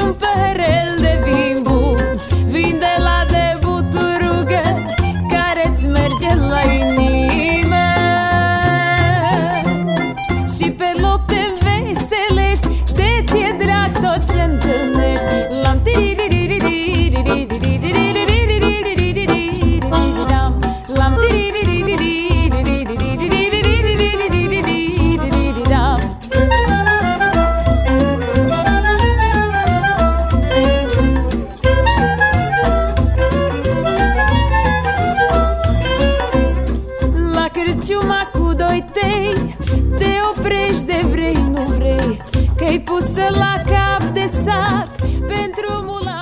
un păhărel de vin bun, vin de la de buturugă, care-ți merge la inimă. Și pe loc te înveselești, de ție drag tot ce întâlnești. Lam cârciuma cu doi tei, te oprești de vrei, nu vrei, că-i pusă la cap de sat pentru mula.